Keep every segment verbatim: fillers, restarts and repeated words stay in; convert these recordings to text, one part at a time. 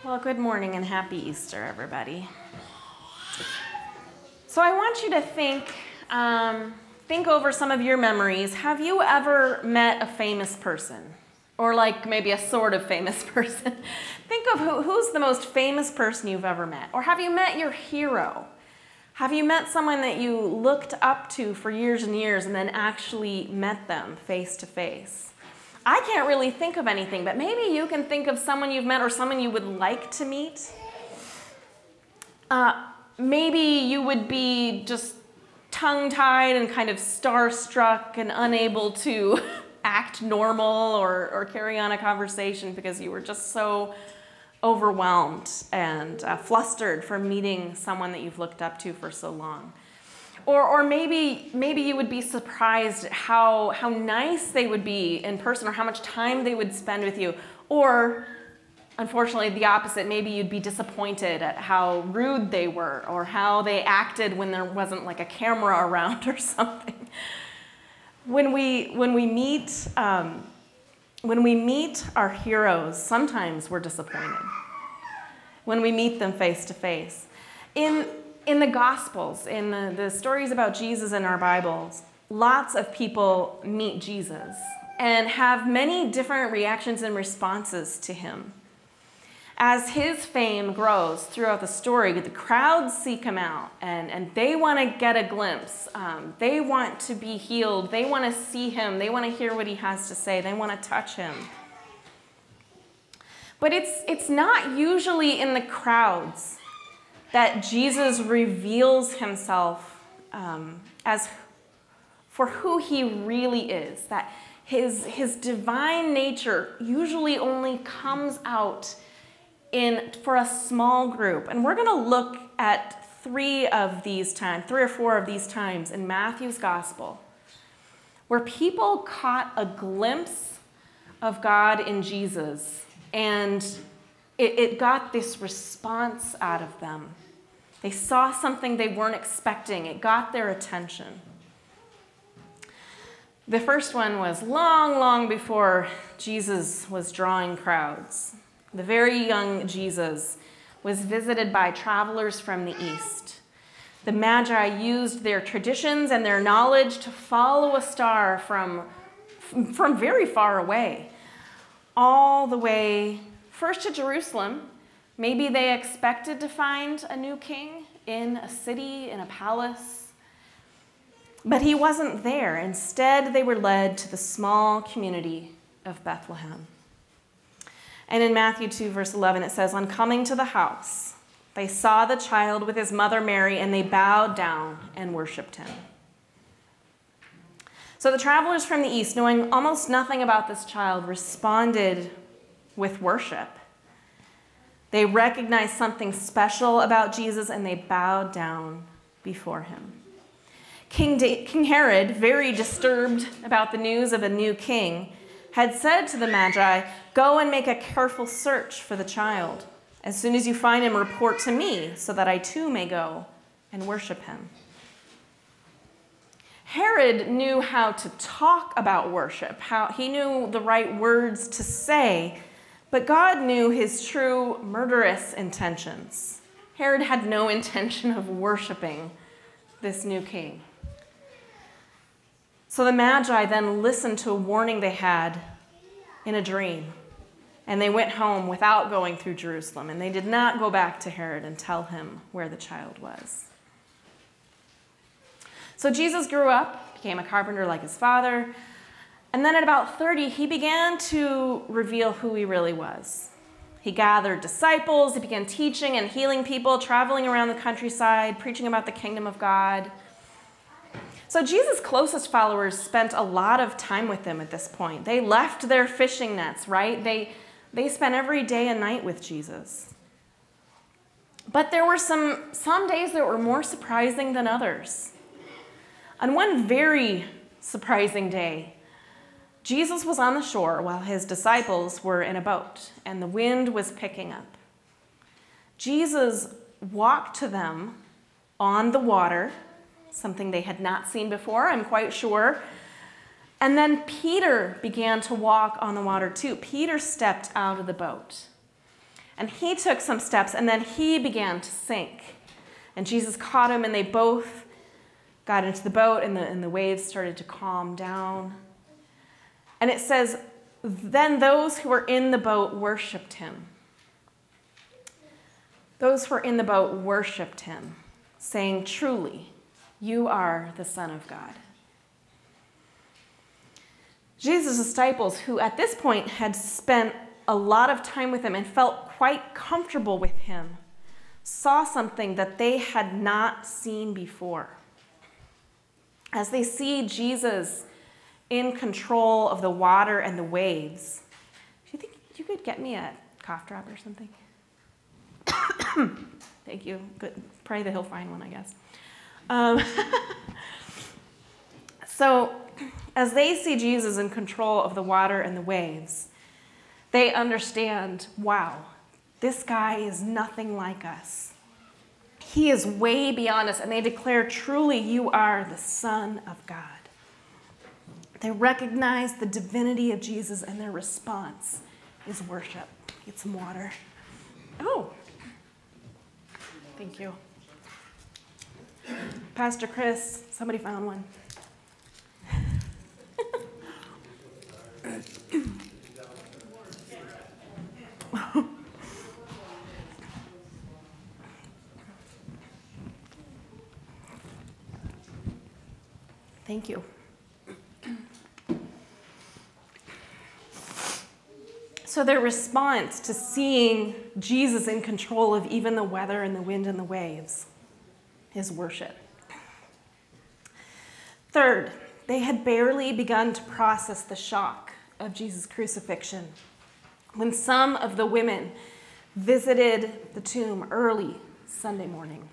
Well, good morning and happy Easter, everybody. So I want you to think, um, think over some of your memories. Have you ever met a famous person? Or like maybe a sort of famous person? Think of who, who's the most famous person you've ever met. Or have you met your hero? Have you met someone that you looked up to for years and years and then actually met them face to face? I can't really think of anything, but maybe you can think of someone you've met or someone you would like to meet. Uh, maybe you would be just tongue-tied and kind of starstruck and unable to act normal or, or carry on a conversation because you were just so overwhelmed and uh, flustered from meeting someone that you've looked up to for so long. Or, or maybe, maybe you would be surprised at how, how nice they would be in person or how much time they would spend with you. Or, unfortunately, the opposite. Maybe you'd be disappointed at how rude they were or how they acted when there wasn't like a camera around or something. When we, when we meet, um, when we meet our heroes, sometimes we're disappointed. When we meet them face to face. In In the Gospels, in the, the stories about Jesus in our Bibles, lots of people meet Jesus and have many different reactions and responses to him. As his fame grows throughout the story, the crowds seek him out and, and they want to get a glimpse. Um, they want to be healed. They want to see him. They want to hear what he has to say. They want to touch him. But it's, it's not usually in the crowds that Jesus reveals himself um, as for who he really is, that his, his divine nature usually only comes out in for a small group. And we're going to look at three of these times, three or four of these times in Matthew's gospel, where people caught a glimpse of God in Jesus, and it, it got this response out of them. They saw something they weren't expecting. It got their attention. The first one was long, long before Jesus was drawing crowds. The very young Jesus was visited by travelers from the east. The Magi used their traditions and their knowledge to follow a star from, from very far away, all the way first to Jerusalem. Maybe they expected to find a new king in a city, in a palace. But he wasn't there. Instead, they were led to the small community of Bethlehem. And in Matthew two, verse eleven, it says, "On coming to the house, they saw the child with his mother Mary, and they bowed down and worshiped him." So the travelers from the east, knowing almost nothing about this child, responded with worship. They recognized something special about Jesus, and they bowed down before him. King, da- King Herod, very disturbed about the news of a new king, had said to the Magi, "Go and make a careful search for the child. As soon as you find him, report to me, so that I too may go and worship him." Herod knew how to talk about worship, how he knew the right words to say, but God knew his true murderous intentions. Herod had no intention of worshiping this new king. So the Magi then listened to a warning they had in a dream, and they went home without going through Jerusalem, and they did not go back to Herod and tell him where the child was. So Jesus grew up, became a carpenter like his father, and then at about thirty, he began to reveal who he really was. He gathered disciples, he began teaching and healing people, traveling around the countryside, preaching about the kingdom of God. So Jesus' closest followers spent a lot of time with him at this point. They left their fishing nets, right? They, they spent every day and night with Jesus. But there were some, some days that were more surprising than others. On one very surprising day, Jesus was on the shore while his disciples were in a boat, and the wind was picking up. Jesus walked to them on the water, something they had not seen before, I'm quite sure. And then Peter began to walk on the water too. Peter stepped out of the boat. And he took some steps, and then he began to sink. And Jesus caught him, and they both got into the boat, and the, and the waves started to calm down. And it says, then those who were in the boat worshiped him. Those who were in the boat worshiped him, saying, truly, you are the Son of God. Jesus' disciples, who at this point had spent a lot of time with him and felt quite comfortable with him, saw something that they had not seen before. As they see Jesus in control of the water and the waves, do you think you could get me a cough drop or something? Thank you. Good. Pray that he'll find one, I guess. Um, so, as they see Jesus in control of the water and the waves, they understand, wow, this guy is nothing like us. He is way beyond us, and they declare, truly, you are the Son of God. They recognize the divinity of Jesus, and their response is worship. Get some water. Oh, thank you. Pastor Chris, somebody found one. Thank you. So their response to seeing Jesus in control of even the weather and the wind and the waves is worship. Third, they had barely begun to process the shock of Jesus' crucifixion when some of the women visited the tomb early Sunday morning.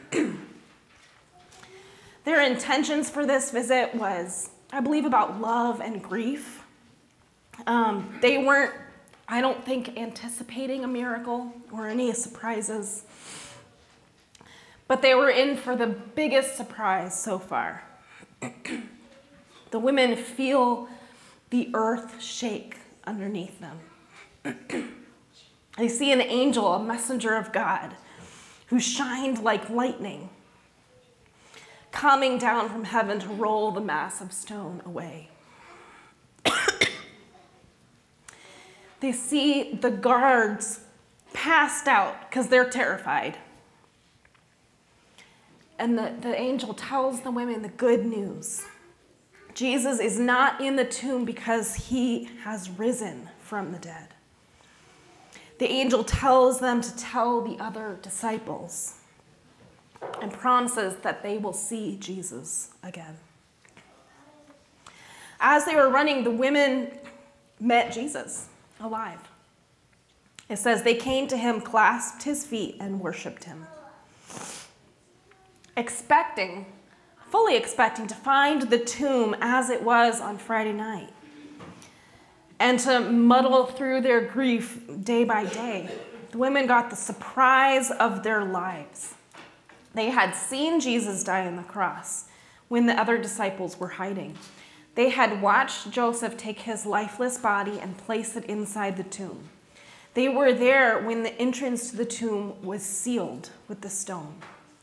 Their intentions for this visit was, I believe, about love and grief. Um, they weren't, I don't think, anticipating a miracle or any surprises, but they were in for the biggest surprise so far. The women feel the earth shake underneath them. They see an angel, a messenger of God, who shined like lightning, coming down from heaven to roll the massive stone away. They see the guards passed out because they're terrified. And the, the angel tells the women the good news. Jesus is not in the tomb because he has risen from the dead. The angel tells them to tell the other disciples and promises that they will see Jesus again. As they were running, the women met Jesus alive. It says they came to him, clasped his feet, and worshiped him, expecting, fully expecting to find the tomb as it was on Friday night and to muddle through their grief day by day. The women got the surprise of their lives. They had seen Jesus die on the cross when the other disciples were hiding. They had watched Joseph take his lifeless body and place it inside the tomb. They were there when the entrance to the tomb was sealed with the stone.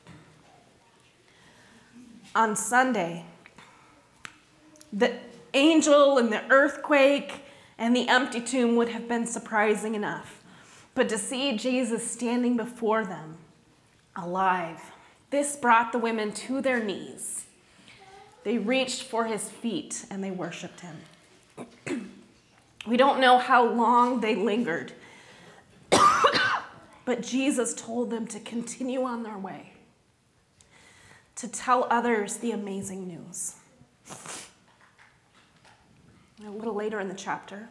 On Sunday, the angel and the earthquake and the empty tomb would have been surprising enough. But to see Jesus standing before them, alive, this brought the women to their knees. They reached for his feet and they worshiped him. We don't know how long they lingered, but Jesus told them to continue on their way, to tell others the amazing news. A little later in the chapter,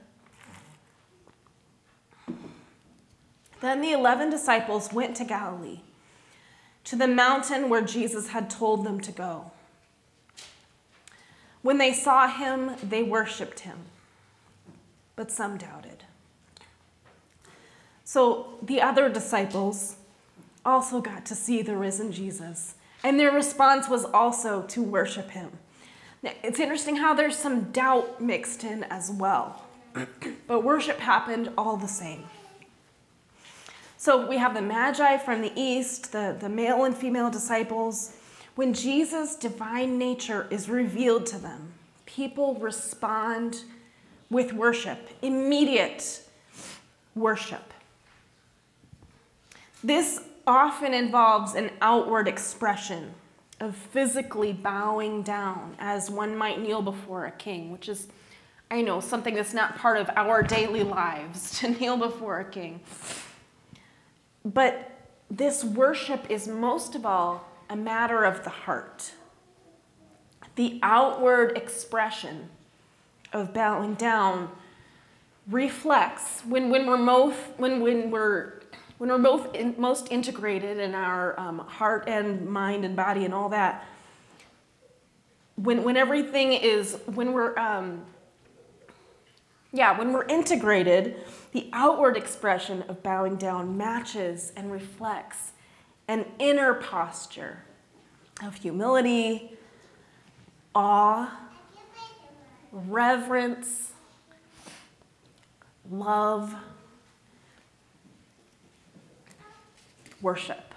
then the eleven disciples went to Galilee, to the mountain where Jesus had told them to go. When they saw him, they worshiped him, but some doubted. So the other disciples also got to see the risen Jesus, and their response was also to worship him. Now, it's interesting how there's some doubt mixed in as well, but worship happened all the same. So we have the Magi from the east, the, the male and female disciples. When Jesus' divine nature is revealed to them, people respond with worship, immediate worship. This often involves an outward expression of physically bowing down as one might kneel before a king, which is, I know, something that's not part of our daily lives, to kneel before a king. But this worship is most of all a matter of the heart. The outward expression of bowing down reflects when, when we're most when when we're when we're both in, most integrated in our um, heart and mind and body and all that. When when everything is when we're um, yeah when we're integrated, the outward expression of bowing down matches and reflects an inner posture of humility, awe, reverence, love, worship.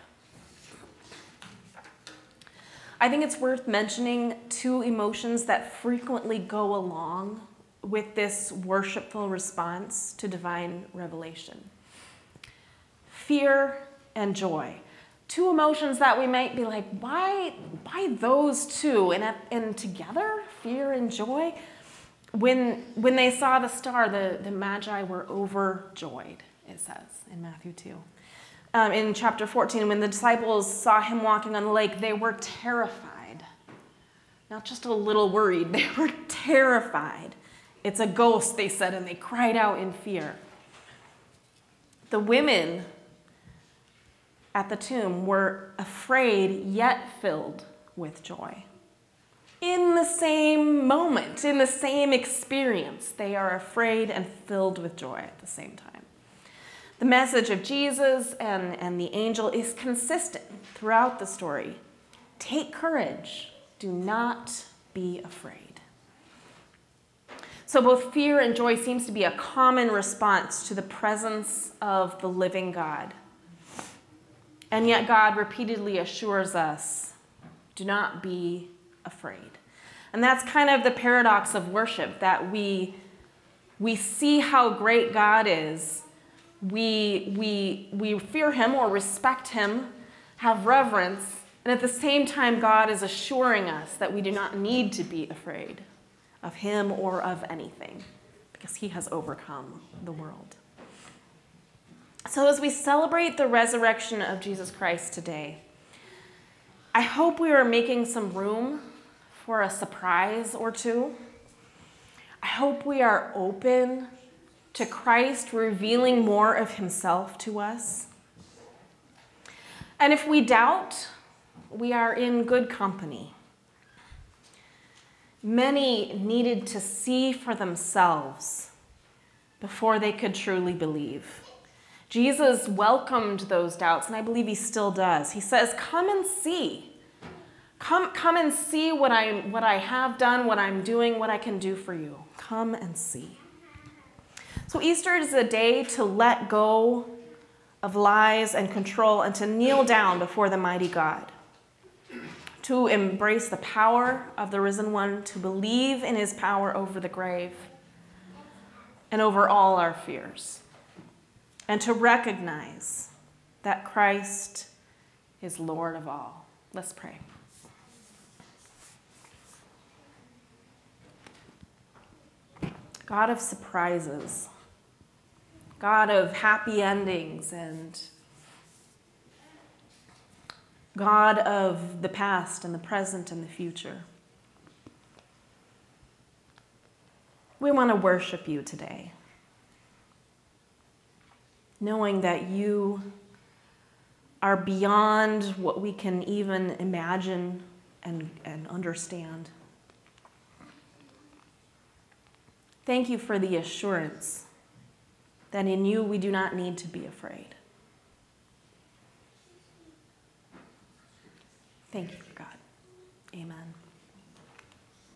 I think it's worth mentioning two emotions that frequently go along with this worshipful response to divine revelation: fear and joy. Two emotions that we might be like, why, why those two? And, and together, fear and joy. When, when they saw the star, the, the Magi were overjoyed, it says in Matthew two. Um, in chapter fourteen, when the disciples saw him walking on the lake, they were terrified. Not just a little worried, they were terrified. It's a ghost, they said, and they cried out in fear. The women at the tomb were afraid yet filled with joy. In the same moment, in the same experience, they are afraid and filled with joy at the same time. The message of Jesus and, and the angel is consistent throughout the story. Take courage. Do not be afraid. So both fear and joy seems to be a common response to the presence of the living God. And yet God repeatedly assures us, do not be afraid. And that's kind of the paradox of worship, that we, we see how great God is. We, we, we fear him or respect him, have reverence, and at the same time God is assuring us that we do not need to be afraid of him or of anything, because he has overcome the world. So as we celebrate the resurrection of Jesus Christ today, I hope we are making some room for a surprise or two. I hope we are open to Christ revealing more of himself to us. And if we doubt, we are in good company. Many needed to see for themselves before they could truly believe. Jesus welcomed those doubts, and I believe he still does. He says, come and see. Come, come and see what I, what I have done, what I'm doing, what I can do for you. Come and see. So Easter is a day to let go of lies and control and to kneel down before the mighty God, to embrace the power of the risen one, to believe in his power over the grave and over all our fears, and to recognize that Christ is Lord of all. Let's pray. God of surprises, God of happy endings, and God of the past and the present and the future. We want to worship you today, knowing that you are beyond what we can even imagine and, and understand. Thank you for the assurance that in you we do not need to be afraid. Thank you, God.